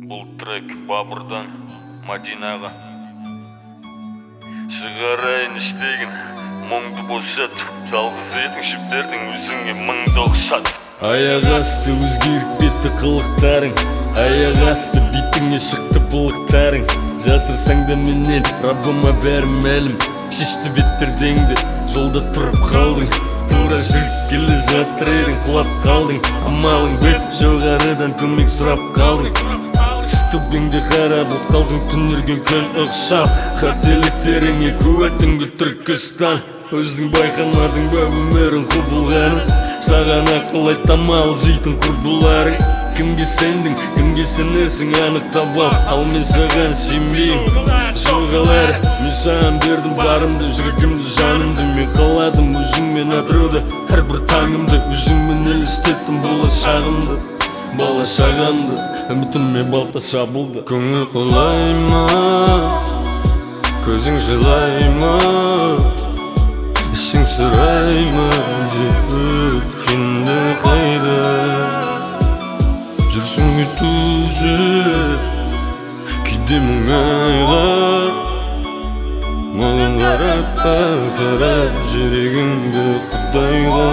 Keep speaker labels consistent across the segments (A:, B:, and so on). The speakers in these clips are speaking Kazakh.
A: Бұл трек Бабырдан Мадинаға. Шығарайын іштеген мұңды босатып, жалғыз едің жіптердің өзіңе мыңды ұқсат.
B: Аяқ асты өзгеріп кетті қылықтарың, аяқ асты бетіңе шықты бұлықтарың. Жасырсаң да менен Раббыма бәрі мәлім, шешті беттердеңді жолда тұрып қалдың. Тура жүріп келе жатыр едің, құлап қалдың. Амалың бетіп жоғарыдан көмек сұрап қалдың. Төбеңде қарап от қалдың, түнерген күн ұқсап. Қателіктеріңе куәтіңді Түркістан. Өзің байқамадың ба өмірің құбылғанын, саған ақыл айтамал жейтін құрбыларың. Кімге сендің, кімге сенесің анық табам, ал мен саған сенбеймін. Жоғалар, мен саған бердім барымды, жүрегімді, жанымды. Мен қаладым өзіңмен атырауды, әрбір таңымды. Өзіңмен елестеттім болашағымды, болашағымды. Үмітіме балта шабылды. Көңіл құлай ма, көзің жылай ма, ішің сұрай ма, деп өткенді қайда жүрсің өтузіп, кейде мұңайға. Маған қаратпа, қарап жүрегіңді Құдайға.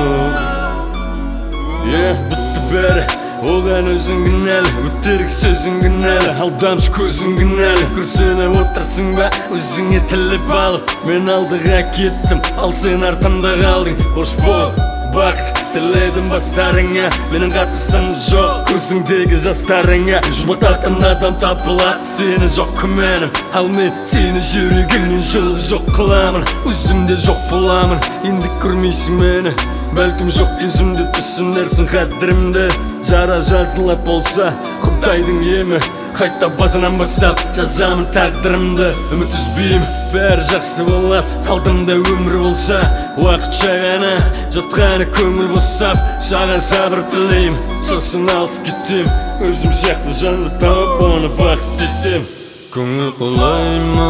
B: Бітті бәрі, оған өзің кінәлі, өтірік сөзің кінәлі, алдамшы көзің кінәлі. Күрсініп отырсың ба өзіңе тіліп алып, мен алдыға кеттім, ал сен артымда қалдың. Қош бол, бақыт тіледім бастарыңа, менің қатысым жоқ көзіңдегі жастарыңа. Жұбататын адам табылады, сені жоқ күмәнім, ал мен сені жүрегімнен жұлып жоқ қыламын. Өзімде жоқ боламын, енді көрмейсің мені, бәлкім жоқ кезімде түсінерсің қадірімді. Жара жазылып болса Құдайдың емі, қайта басынан бастап жазамын тағдырымды. Үміт үзбеймін, бәрі жақсы болады, алдымда өмір болса. Уақытша ғана жатқаны көңіл босап, саған сабыр тілеймін, сосын алыс кетем. Өзім сияқты жанды тауып оны бақыт етем. Көңіл құлай ма,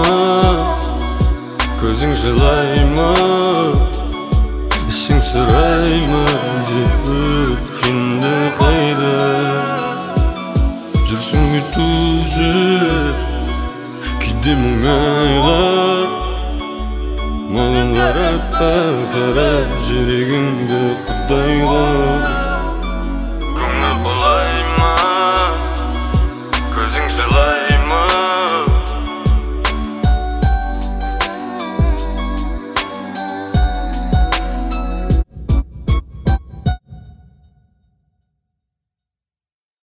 B: көзің жылай ма, ішің сұрай ма, деп өткенді қайда жүрсің өтузіп, кейде мұңайға. Маған қаратпа, қарап жүрегіңді Құдайға.